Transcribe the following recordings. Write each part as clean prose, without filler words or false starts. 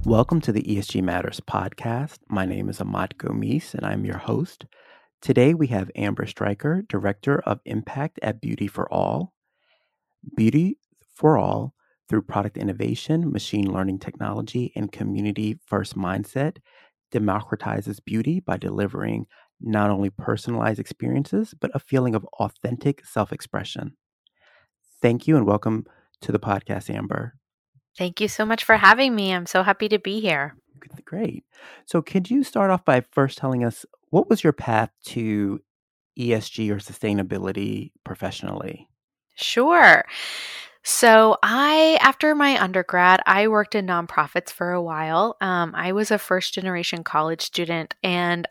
Welcome to the ESG Matters podcast. My name is Ahmad Gomis, and I'm your host. Today, we have Amber Stryker, Director of Impact at Beauty for All. Beauty for All, through product innovation, machine learning technology, and community-first mindset, democratizes beauty by delivering not only personalized experiences, but a feeling of authentic self-expression. Thank you and welcome to the podcast, Amber. Thank you so much for having me. I'm so happy to be here. Great. So could you start off by first telling us what was your path to ESG or sustainability professionally? Sure. So after my undergrad, I worked in nonprofits for a while. I was a first generation college student, and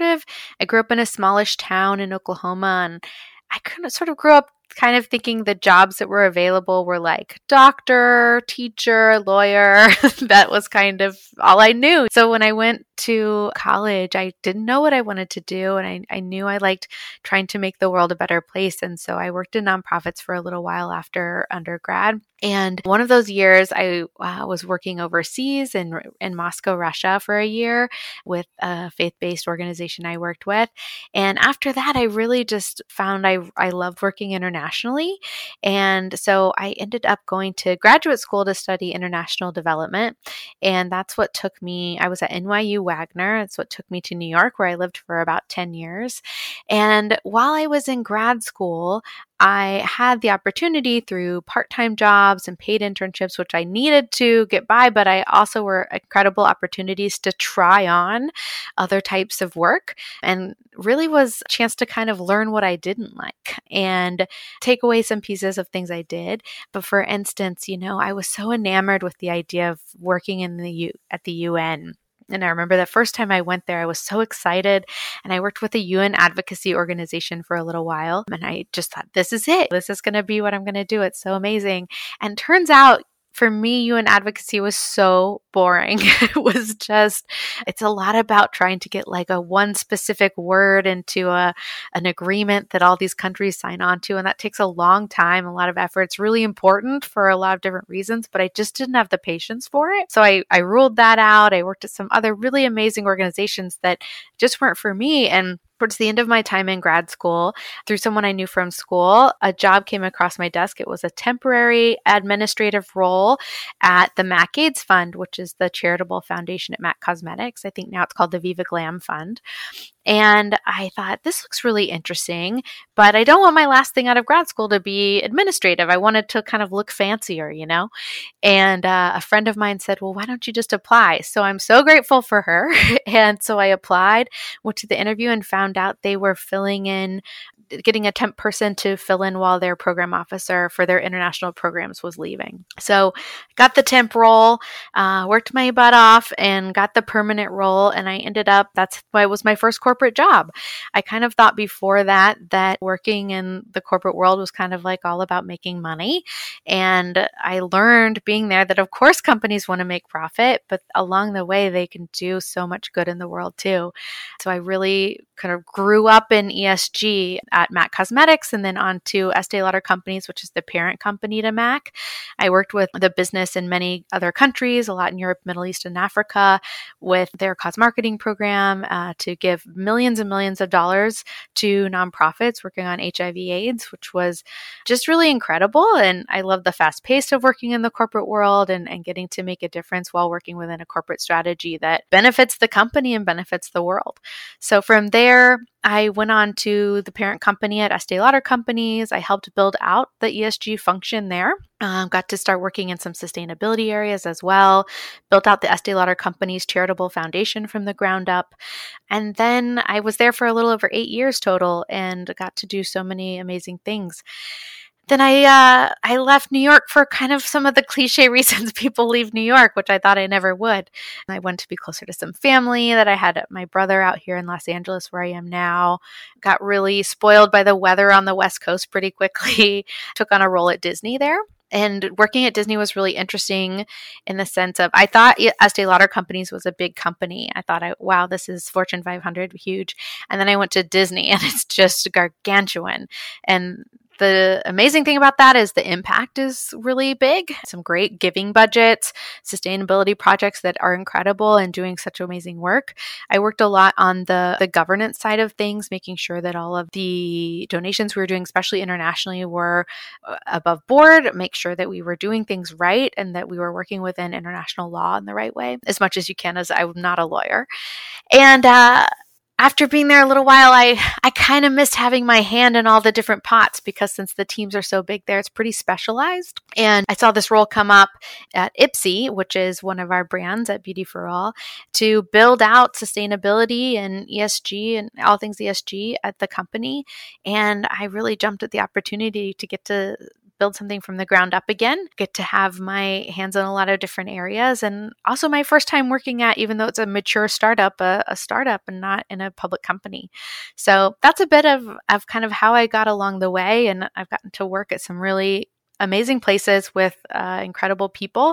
I grew up in a smallish town in Oklahoma, and I sort of grew up kind of thinking the jobs that were available were like doctor, teacher, lawyer. That was kind of all I knew. So when I went to college, I didn't know what I wanted to do. And I knew I liked trying to make the world a better place. And so I worked in nonprofits for a little while after undergrad. And one of those years, I was working overseas in Moscow, Russia for a year with a faith-based organization I worked with. And after that, I really just found I loved working internationally. And so I ended up going to graduate school to study international development. And that's what took me, I was at NYU Wagner. That's what took me to New York, where I lived for about 10 years. And while I was in grad school, I had the opportunity through part-time jobs and paid internships, which I needed to get by, but I also were incredible opportunities to try on other types of work, and really was a chance to kind of learn what I didn't like and take away some pieces of things I did. But for instance, I was so enamored with the idea of working at the UN. And I remember the first time I went there, I was so excited. And I worked with a UN advocacy organization for a little while. And I just thought, this is it. This is going to be what I'm going to do. It's so amazing. And turns out, for me, UN advocacy was so boring. It's a lot about trying to get like a one specific word into an agreement that all these countries sign on to. And that takes a long time, a lot of effort. It's really important for a lot of different reasons, but I just didn't have the patience for it. So I ruled that out. I worked at some other really amazing organizations that just weren't for me. And towards the end of my time in grad school, through someone I knew from school, a job came across my desk. It was a temporary administrative role at the MAC AIDS Fund, which is the charitable foundation at MAC Cosmetics. I think now it's called the Viva Glam Fund. And I thought, this looks really interesting, but I don't want my last thing out of grad school to be administrative. I wanted to kind of look fancier, And a friend of mine said, well, why don't you just apply? So I'm so grateful for her. And so I applied, went to the interview, and found out they were getting a temp person to fill in while their program officer for their international programs was leaving. So got the temp role, worked my butt off, and got the permanent role. And I ended up, that's why it was my first corporate job. I kind of thought before that working in the corporate world was kind of like all about making money. And I learned being there that of course companies want to make profit, but along the way they can do so much good in the world too. So I really kind of grew up in ESG at MAC Cosmetics and then on to Estee Lauder Companies, which is the parent company to MAC. I worked with the business in many other countries, a lot in Europe, Middle East, and Africa, with their cosmarketing program to give millions and millions of dollars to nonprofits working on HIV/AIDS, which was just really incredible. And I love the fast pace of working in the corporate world and getting to make a difference while working within a corporate strategy that benefits the company and benefits the world. So from there, I went on to the parent company at Estee Lauder Companies. I helped build out the ESG function there. Got to start working in some sustainability areas as well. Built out the Estee Lauder Companies charitable foundation from the ground up. And then I was there for a little over 8 years total and got to do so many amazing things. Then I left New York for kind of some of the cliche reasons people leave New York, which I thought I never would. I wanted to be closer to some family that I had my brother out here in Los Angeles, where I am now. Got really spoiled by the weather on the West Coast pretty quickly. Took on a role at Disney there. And working at Disney was really interesting in the sense of, I thought Estee Lauder Companies was a big company. I thought, wow, this is Fortune 500, huge. And then I went to Disney and it's just gargantuan. And The amazing thing about that is the impact is really big. Some great giving budgets, sustainability projects that are incredible and doing such amazing work. I worked a lot on the governance side of things, making sure that all of the donations we were doing, especially internationally, were above board, make sure that we were doing things right and that we were working within international law in the right way, as much as you can, as I'm not a lawyer. And after being there a little while, I kind of missed having my hand in all the different pots, because since the teams are so big there, it's pretty specialized. And I saw this role come up at Ipsy, which is one of our brands at Beauty for All, to build out sustainability and ESG and all things ESG at the company. And I really jumped at the opportunity to get to build something from the ground up again, get to have my hands on a lot of different areas. And also my first time working at, even though it's a mature startup, a startup and not in a public company. So that's a bit of kind of how I got along the way. And I've gotten to work at some really amazing places with incredible people,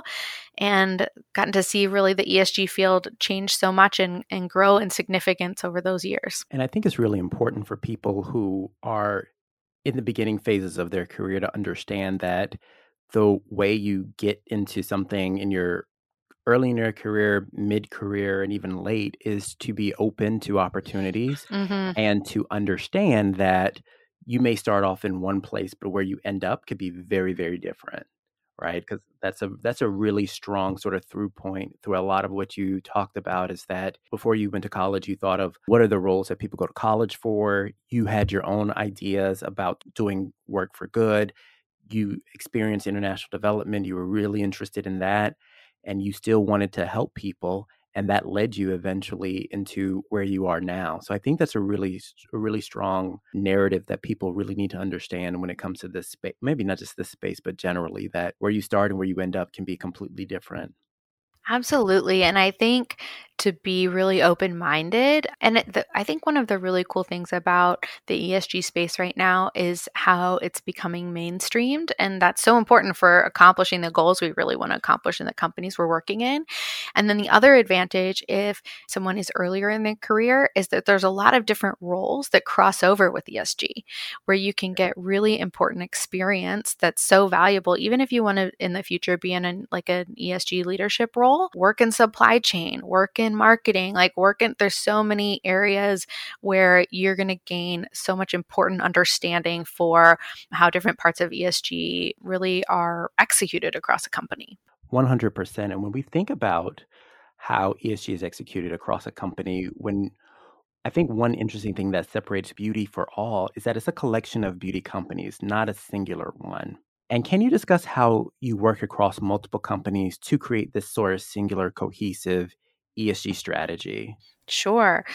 and gotten to see really the ESG field change so much and grow in significance over those years. And I think it's really important for people who are in the beginning phases of their career to understand that the way you get into something in your early in your career, mid-career, and even late is to be open to opportunities and to understand that you may start off in one place, but where you end up could be very, very different, right? Because that's a really strong sort of through point through a lot of what you talked about, is that before you went to college, you thought of what are the roles that people go to college for. You had your own ideas about doing work for good. You experienced international development. You were really interested in that, and you still wanted to help people. And that led you eventually into where you are now. So I think that's a really strong narrative that people really need to understand when it comes to this space. Maybe not just this space, but generally, that where you start and where you end up can be completely different. Absolutely. And I think to be really open-minded, and I think one of the really cool things about the ESG space right now is how it's becoming mainstreamed. And that's so important for accomplishing the goals we really want to accomplish in the companies we're working in. And then the other advantage, if someone is earlier in their career, is that there's a lot of different roles that cross over with ESG, where you can get really important experience that's so valuable, even if you want to in the future be in an ESG leadership role, work in supply chain, work in marketing, there's so many areas where you're going to gain so much important understanding for how different parts of ESG really are executed across a company. 100%. And when we think about how ESG is executed across a company, I think one interesting thing that separates Beauty for All is that it's a collection of beauty companies, not a singular one. And can you discuss how you work across multiple companies to create this sort of singular, cohesive ESG strategy? Sure.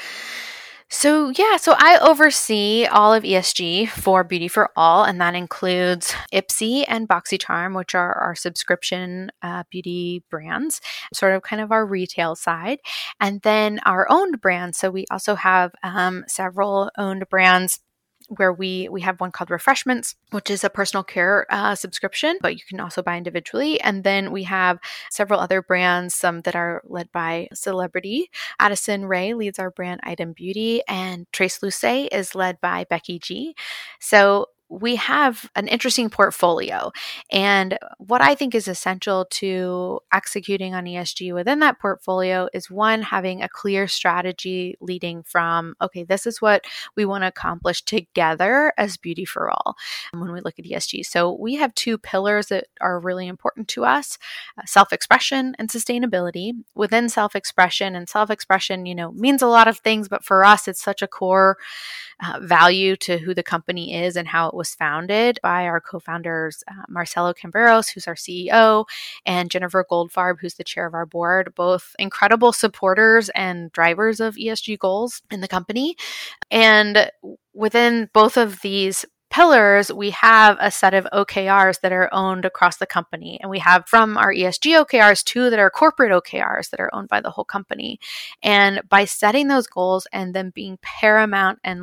So I oversee all of ESG for Beauty for All, and that includes Ipsy and BoxyCharm, which are our subscription beauty brands, sort of kind of our retail side, and then our owned brands. So we also have several owned brands where we have one called Refreshments, which is a personal care subscription, but you can also buy individually. And then we have several other brands, some that are led by celebrity. Addison Rae leads our brand Item Beauty, and Trace Luce is led by Becky G. So we have an interesting portfolio. And what I think is essential to executing on ESG within that portfolio is, one, having a clear strategy leading from, okay, this is what we want to accomplish together as Beauty for All when we look at ESG. So we have two pillars that are really important to us, self-expression and sustainability. Within self-expression, means a lot of things, but for us, it's such a core value to who the company is and how it was founded by our co-founders, Marcelo Camberos, who's our CEO, and Jennifer Goldfarb, who's the chair of our board, both incredible supporters and drivers of ESG goals in the company. And within both of these pillars, we have a set of OKRs that are owned across the company. And we have from our ESG OKRs, two that are corporate OKRs that are owned by the whole company. And by setting those goals and them being paramount and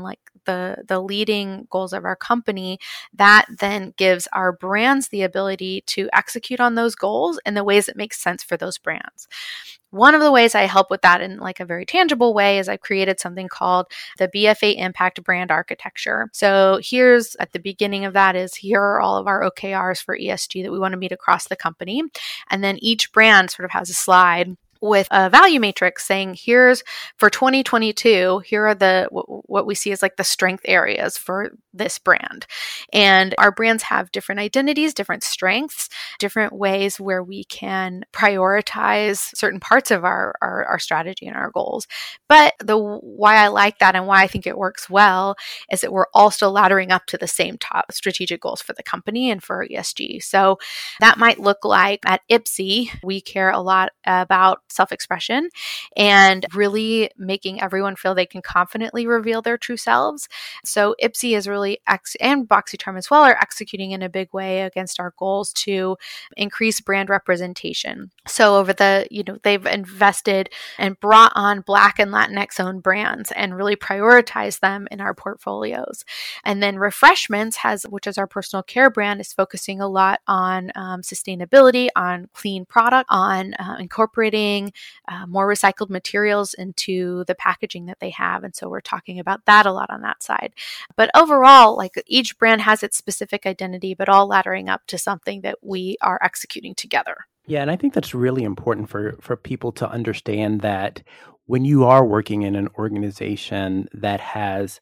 the leading goals of our company, that then gives our brands the ability to execute on those goals in the ways that make sense for those brands. One of the ways I help with that in like a very tangible way is I've created something called the BFA Impact Brand Architecture. So here's at the beginning of that is here are all of our OKRs for ESG that we want to meet across the company. And then each brand sort of has a slide with a value matrix saying here's for 2022, here are what we see as like the strength areas for this brand. And our brands have different identities, different strengths, different ways where we can prioritize certain parts of our strategy and our goals. But why I like that and why I think it works well is that we're all still laddering up to the same top strategic goals for the company and for ESG. So that might look like at Ipsy, we care a lot about self-expression and really making everyone feel they can confidently reveal their true selves. So Ipsy is really, and BoxyCharm as well, are executing in a big way against our goals to increase brand representation. So over they've invested and brought on Black and Latinx owned brands and really prioritized them in our portfolios. And then Refreshments which is our personal care brand, is focusing a lot on sustainability, on clean product, on incorporating more recycled materials into the packaging that they have. And so we're talking about that a lot on that side. But overall, like each brand has its specific identity, but all laddering up to something that we are executing together. Yeah, and I think that's really important for people to understand that when you are working in an organization that has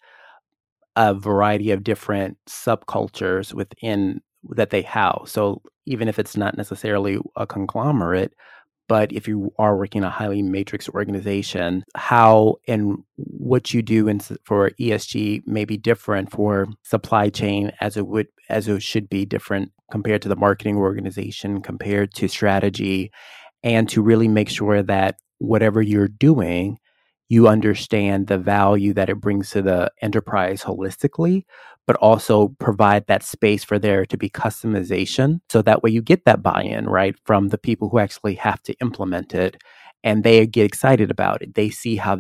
a variety of different subcultures within that they house. So even if it's not necessarily a conglomerate, but if you are working in a highly matrix organization, how and what you do for ESG may be different for supply chain as it should be different compared to the marketing organization, compared to strategy, and to really make sure that whatever you're doing, you understand the value that it brings to the enterprise holistically, but also provide that space for there to be customization. So that way you get that buy-in, right, from the people who actually have to implement it, and they get excited about it. They see how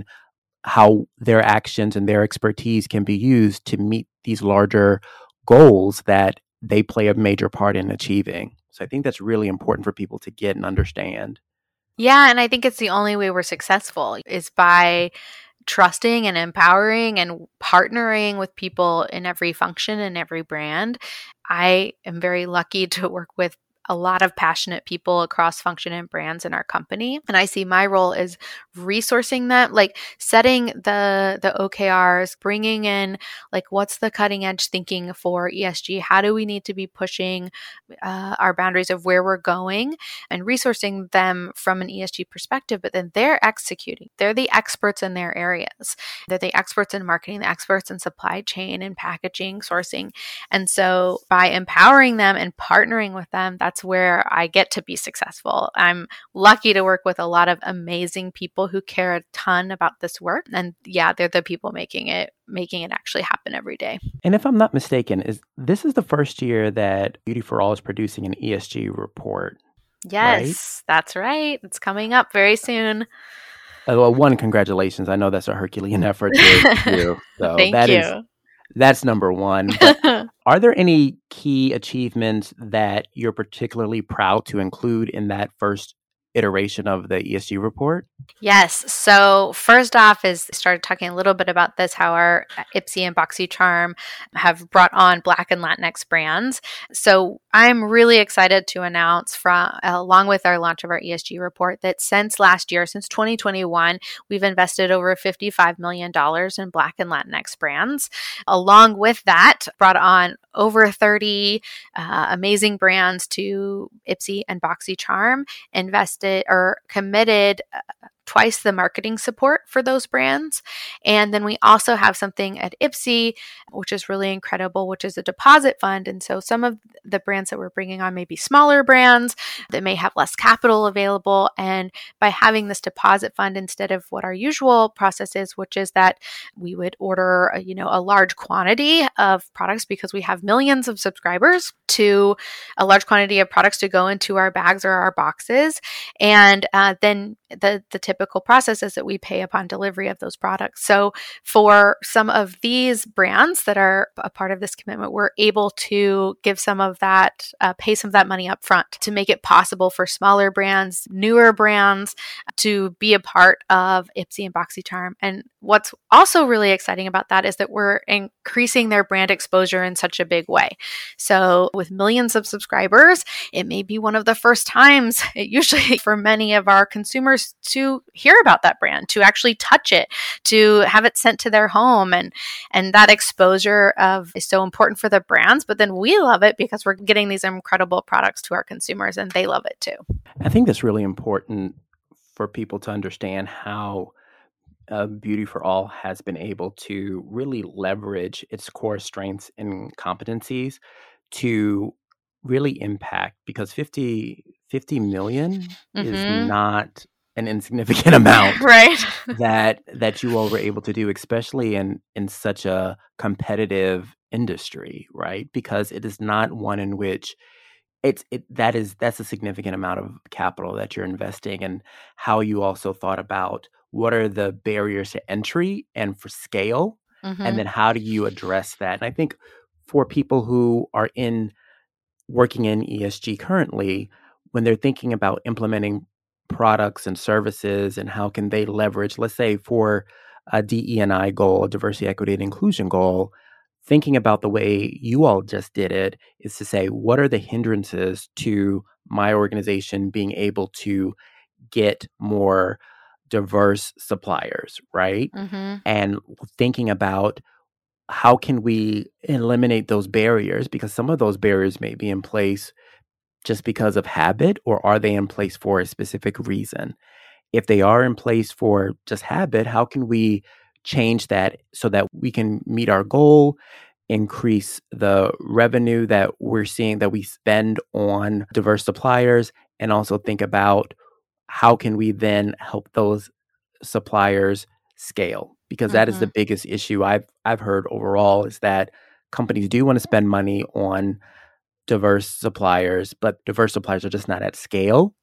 their actions and their expertise can be used to meet these larger goals that they play a major part in achieving. So I think that's really important for people to get and understand. Yeah, and I think it's the only way we're successful is by trusting and empowering and partnering with people in every function and every brand. I am very lucky to work with a lot of passionate people across function and brands in our company. And I see my role as resourcing them, like setting the OKRs, bringing in like what's the cutting edge thinking for ESG? How do we need to be pushing our boundaries of where we're going, and resourcing them from an ESG perspective, but then they're executing. They're the experts in their areas. They're the experts in marketing, the experts in supply chain and packaging, sourcing. And so by empowering them and partnering with them, that's where I get to be successful. I'm lucky to work with a lot of amazing people who care a ton about this work. And yeah, they're the people making it actually happen every day. And if I'm not mistaken, this is the first year that Beauty for All is producing an ESG report. Yes, right? That's right. It's coming up very soon. Well, one, congratulations. I know that's a Herculean effort to do. So Thank you. That's number one. But are there any key achievements that you're particularly proud to include in that first iteration of the ESG report? Yes. So first off is started talking a little bit about this, how our Ipsy and BoxyCharm have brought on Black and Latinx brands. So I'm really excited to announce along with our launch of our ESG report that since last year, since 2021, we've invested over $55 million in Black and Latinx brands. Along with that, brought on over 30 amazing brands to Ipsy and BoxyCharm, invested or committed twice the marketing support for those brands. And then we also have something at Ipsy, which is really incredible, which is a deposit fund. And so some of the brands that we're bringing on may be smaller brands that may have less capital available. And by having this deposit fund instead of what our usual process is, which is that we would order a large quantity of products because we have millions of subscribers, to a large quantity of products to go into our bags or our boxes. And then the typical process is that we pay upon delivery of those products. So for some of these brands that are a part of this commitment, we're able to give some of that, pay some of that money up front to make it possible for smaller brands, newer brands to be a part of Ipsy and BoxyCharm. And what's also really exciting about that is that we're increasing their brand exposure in such a big way. So with millions of subscribers, it may be one of the first times, usually for many of our consumers, to hear about that brand, to actually touch it, to have it sent to their home. And that exposure is so important for the brands, but then we love it because we're getting these incredible products to our consumers and they love it too. I think that's really important for people to understand how Beauty for All has been able to really leverage its core strengths and competencies to really impact, because 50 million is not an insignificant amount right? that you all were able to do, especially in such a competitive industry, right? Because it is not one in which that's a significant amount of capital that you're investing, and how you also thought about what are the barriers to entry and for scale, and then how do you address that? And I think for people who are working in ESG currently, when they're thinking about implementing products and services and how can they leverage, let's say for a DE&I goal, a diversity, equity, and inclusion goal, thinking about the way you all just did it is to say, what are the hindrances to my organization being able to get more diverse suppliers, right? And thinking about how can we eliminate those barriers, because some of those barriers may be in place just because of habit, or are they in place for a specific reason? If they are in place for just habit, how can we change that so that we can meet our goal, increase the revenue that we're seeing that we spend on diverse suppliers, and also think about how can we then help those suppliers scale? Because that is the biggest issue I've heard overall, is that companies do want to spend money on diverse suppliers, but diverse suppliers are just not at scale.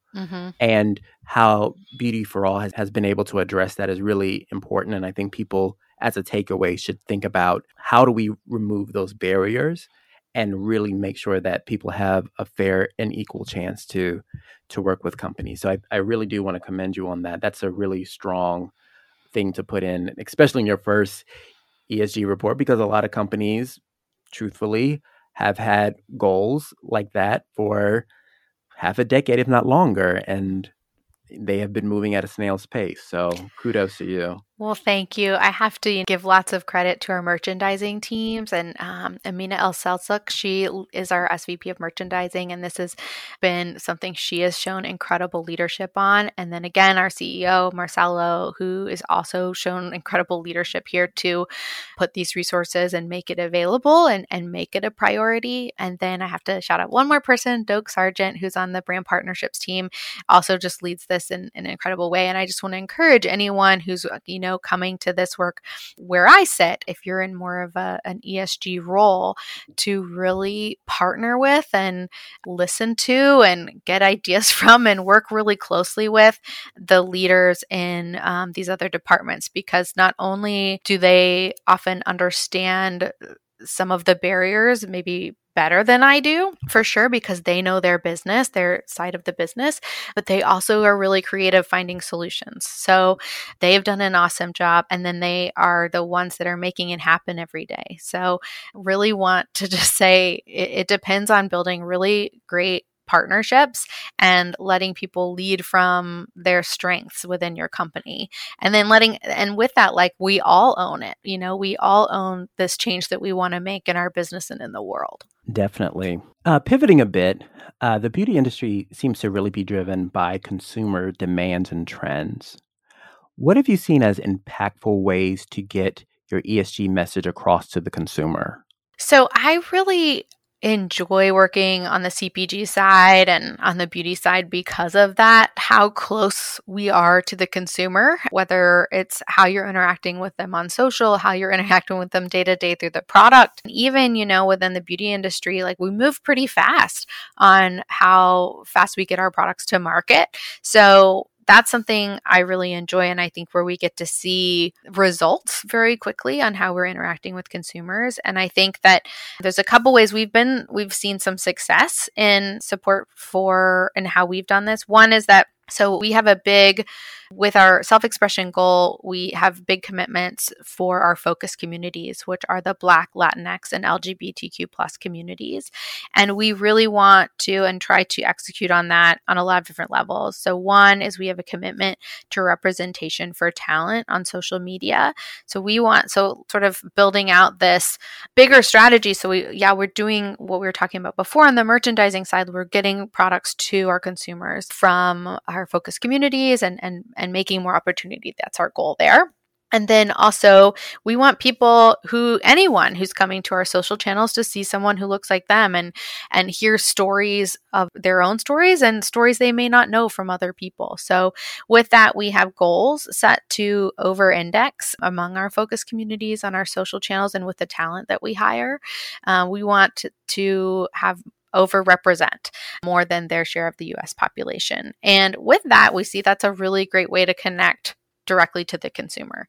And how Beauty for All has been able to address that is really important. And I think people, as a takeaway, should think about how do we remove those barriers and really make sure that people have a fair and equal chance to work with companies. So I really do want to commend you on that. That's a really strong thing to put in, especially in your first ESG report, because a lot of companies, truthfully, have had goals like that for half a decade, if not longer, and they have been moving at a snail's pace. So kudos to you. Well, thank you. I have to give lots of credit to our merchandising teams, and Amina El Selçuk, she is our SVP of merchandising, and this has been something she has shown incredible leadership on. And then again, our CEO, Marcelo, who is also shown incredible leadership here to put these resources and make it available and make it a priority. And then I have to shout out one more person, Doug Sargent, who's on the brand partnerships team, also just leads this in an incredible way. And I just want to encourage anyone who's, coming to this work where I sit, if you're in more of an ESG role, to really partner with and listen to and get ideas from and work really closely with the leaders in these other departments, because not only do they often understand some of the barriers maybe better than I do, for sure, because they know their business, their side of the business, but they also are really creative finding solutions. So they've done an awesome job, and then they are the ones that are making it happen every day. So really want to just say it depends on building really great partnerships and letting people lead from their strengths within your company. And then and with that, like, we all own it. We all own this change that we want to make in our business and in the world. Definitely. Pivoting a bit, the beauty industry seems to really be driven by consumer demands and trends. What have you seen as impactful ways to get your ESG message across to the consumer? So I really enjoy working on the CPG side and on the beauty side because of that, how close we are to the consumer, whether it's how you're interacting with them on social, how you're interacting with them day to day through the product. And even, within the beauty industry, like, we move pretty fast on how fast we get our products to market. So that's something I really enjoy. And I think where we get to see results very quickly on how we're interacting with consumers. And I think that there's a couple ways we've seen some success in support for and how we've done this. One is that so we have with our self-expression goal, we have big commitments for our focus communities, which are the Black, Latinx, and LGBTQ plus communities. And we really want to and try to execute on that on a lot of different levels. So one is we have a commitment to representation for talent on social media. So sort of building out this bigger strategy. So we're doing what we were talking about before on the merchandising side. We're getting products to our consumers from our focus communities and making more opportunity. That's our goal there. And then also we want anyone who's coming to our social channels to see someone who looks like them and hear stories of their own stories and stories they may not know from other people. So with that, we have goals set to over-index among our focus communities on our social channels and with the talent that we hire. We want to have overrepresent more than their share of the US population. And with that, we see that's a really great way to connect directly to the consumer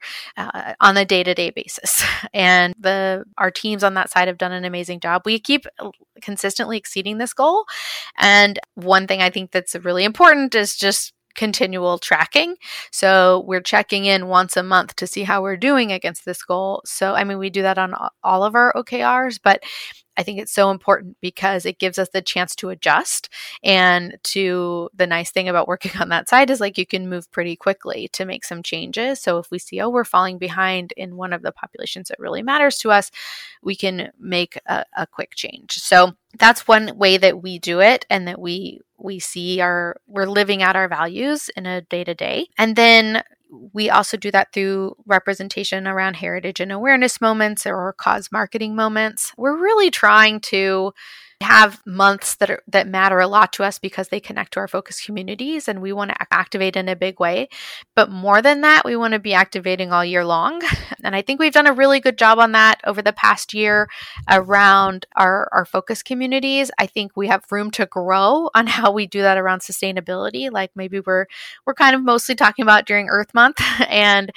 on a day-to-day basis. And our teams on that side have done an amazing job. We keep consistently exceeding this goal. And one thing I think that's really important is just continual tracking. So we're checking in once a month to see how we're doing against this goal. So, we do that on all of our OKRs, but I think it's so important because it gives us the chance to adjust. And the nice thing about working on that side is you can move pretty quickly to make some changes. So if we see, we're falling behind in one of the populations that really matters to us, we can make a quick change. So that's one way that we do it and that we see we're living out our values in a day-to-day. And then we also do that through representation around heritage and awareness moments or cause marketing moments. We're really trying to have months that matter a lot to us because they connect to our focus communities and we want to activate in a big way. But more than that, we want to be activating all year long. And I think we've done a really good job on that over the past year around our focus communities. I think we have room to grow on how we do that around sustainability. Maybe we're kind of mostly talking about during Earth Month and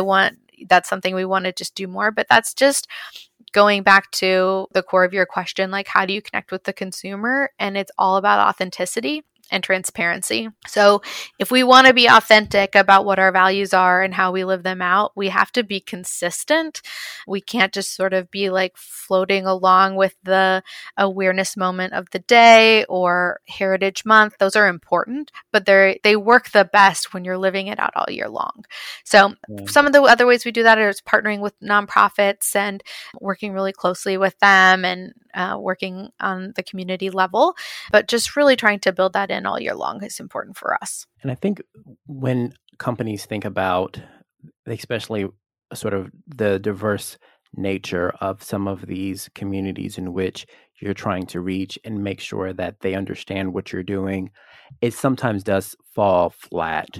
that's something we want to just do more, but that's just going back to the core of your question, how do you connect with the consumer? And it's all about authenticity and transparency. So if we want to be authentic about what our values are and how we live them out, we have to be consistent. We can't just sort of be floating along with the awareness moment of the day or Heritage Month. Those are important, but they work the best when you're living it out all year long. So some of the other ways we do that is partnering with nonprofits and working really closely with them and working on the community level, but just really trying to build that in all year long is important for us. And I think when companies think about, especially sort of the diverse nature of some of these communities in which you're trying to reach and make sure that they understand what you're doing, it sometimes does fall flat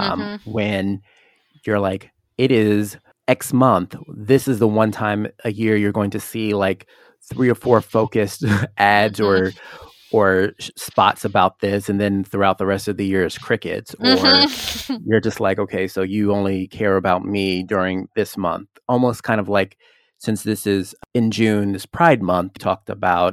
when you're it is X month. This is the one time a year you're going to see 3 or 4 focused ads or spots about this, and then throughout the rest of the year is crickets. Or you're just okay, so you only care about me during this month. Almost kind of since this is in June, this Pride Month, talked about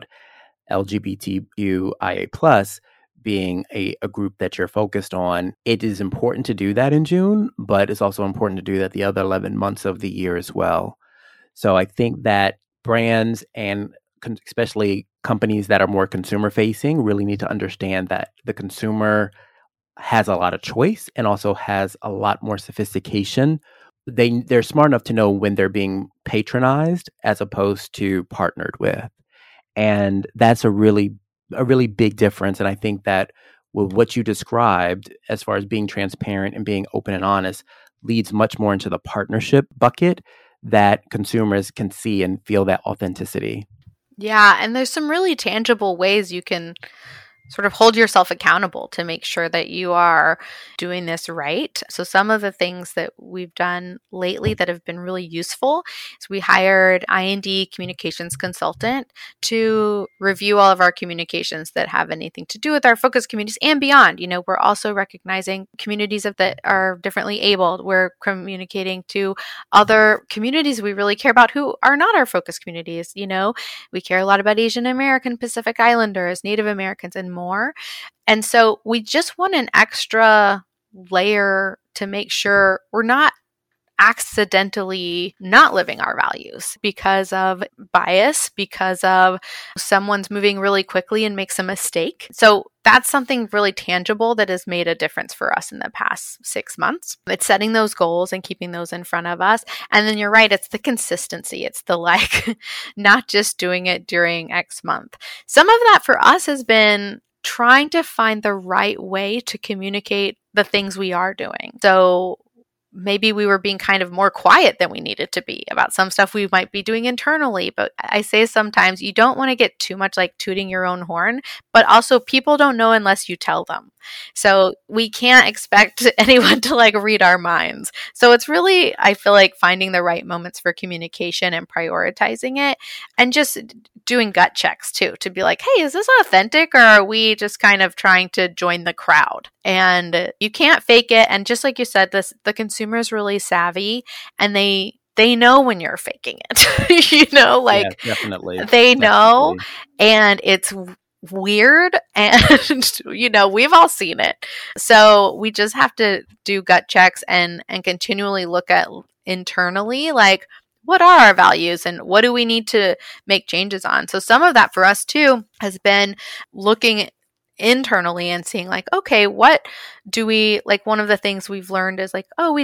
LGBTQIA plus being a group that you're focused on. It is important to do that in June, but it's also important to do that the other 11 months of the year as well. So I think that brands and especially companies that are more consumer facing really need to understand that the consumer has a lot of choice and also has a lot more sophistication. They're smart enough to know when they're being patronized as opposed to partnered with. And that's a really big difference. And I think that with what you described as far as being transparent and being open and honest leads much more into the partnership bucket that consumers can see and feel that authenticity. Yeah, and there's some really tangible ways you can sort of hold yourself accountable to make sure that you are doing this right. So some of the things that we've done lately that have been really useful is we hired I&D communications consultant to review all of our communications that have anything to do with our focus communities and beyond. We're also recognizing communities that are differently abled. We're communicating to other communities we really care about who are not our focus communities. We care a lot about Asian American, Pacific Islanders, Native Americans, and more. And so we just want an extra layer to make sure we're not accidentally not living our values because of bias, because of someone's moving really quickly and makes a mistake. So that's something really tangible that has made a difference for us in the past 6 months. It's setting those goals and keeping those in front of us. And then you're right, it's the consistency. It's the not just doing it during X month. Some of that for us has been trying to find the right way to communicate the things we are doing. So maybe we were being kind of more quiet than we needed to be about some stuff we might be doing internally. But I say sometimes you don't want to get too much like tooting your own horn, but also people don't know unless you tell them. So we can't expect anyone to read our minds. So it's really, I feel like, finding the right moments for communication and prioritizing it, and just doing gut checks too, to be like, hey, is this authentic, or are we just kind of trying to join the crowd? And you can't fake it. And just like you said, the consumer is really savvy, and they know when you're faking it. Yeah, definitely. They know, and it's weird, and we've all seen it. So we just have to do gut checks and continually look at internally, what are our values and what do we need to make changes on? So some of that for us too has been looking internally and seeing okay, what do we one of the things we've learned is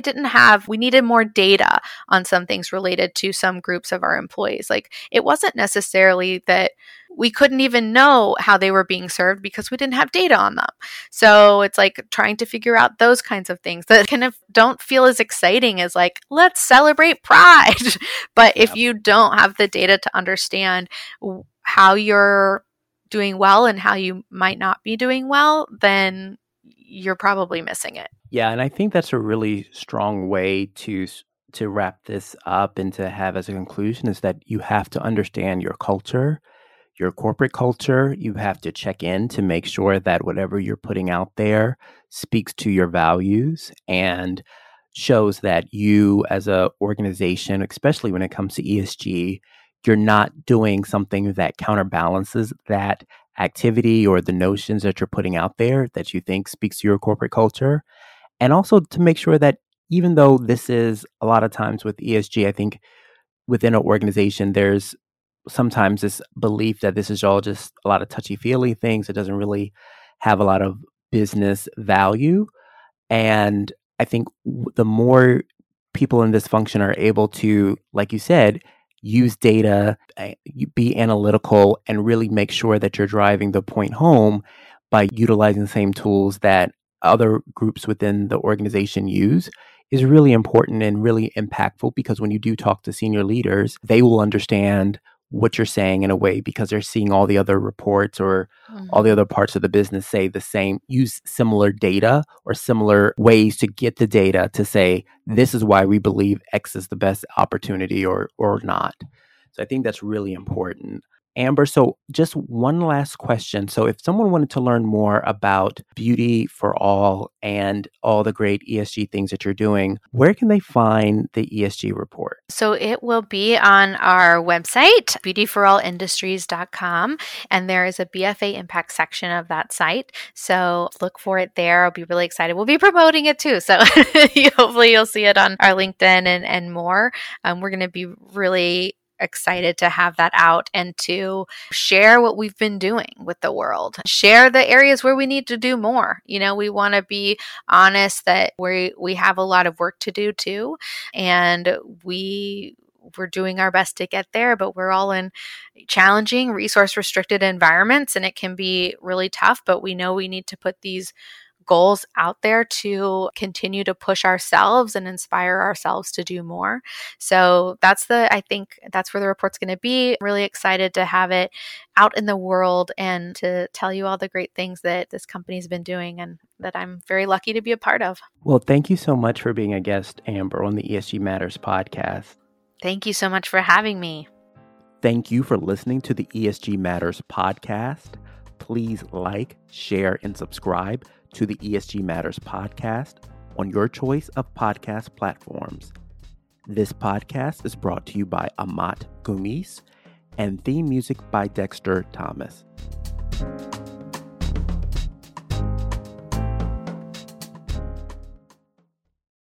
we needed more data on some things related to some groups of our employees. It wasn't necessarily that we couldn't even know how they were being served because we didn't have data on them. So it's trying to figure out those kinds of things that kind of don't feel as exciting as let's celebrate Pride. But if you don't have the data to understand how you're doing well and how you might not be doing well, then you're probably missing it. Yeah, and I think that's a really strong way to wrap this up and to have as a conclusion is that you have to understand your culture, your corporate culture. You have to check in to make sure that whatever you're putting out there speaks to your values and shows that you as an organization, especially when it comes to ESG, you're not doing something that counterbalances that activity or the notions that you're putting out there that you think speaks to your corporate culture. And also to make sure that even though this is a lot of times with ESG, I think within an organization, there's sometimes this belief that this is all just a lot of touchy-feely things. It doesn't really have a lot of business value. And I think the more people in this function are able to, like you said, use data, be analytical, and really make sure that you're driving the point home by utilizing the same tools that other groups within the organization use is really important and really impactful, because when you do talk to senior leaders, they will understand what you're saying in a way because they're seeing all the other reports or all the other parts of the business say the same, use similar data or similar ways to get the data to say, this is why we believe X is the best opportunity or not. So I think that's really important. Amber, so just one last question. So if someone wanted to learn more about Beauty for All and all the great ESG things that you're doing, where can they find the ESG report? So it will be on our website, beautyforallindustries.com, and there is a BFA impact section of that site. So look for it there. I'll be really excited. We'll be promoting it too. So hopefully you'll see it on our LinkedIn and more. We're going to be really excited to have that out and to share what we've been doing with the world, share the areas where we need to do more. We want to be honest that we have a lot of work to do too, and we're doing our best to get there, but we're all in challenging, resource restricted environments, and it can be really tough, but we know we need to put these goals out there to continue to push ourselves and inspire ourselves to do more. So I think that's where the report's going to be. Really excited to have it out in the world and to tell you all the great things that this company's been doing and that I'm very lucky to be a part of. Well, thank you so much for being a guest, Amber, on the ESG Matters podcast. Thank you so much for having me. Thank you for listening to the ESG Matters podcast. Please like, share, and subscribe to the ESG Matters podcast on your choice of podcast platforms. This podcast is brought to you by Amat Gomis and theme music by Dexter Thomas.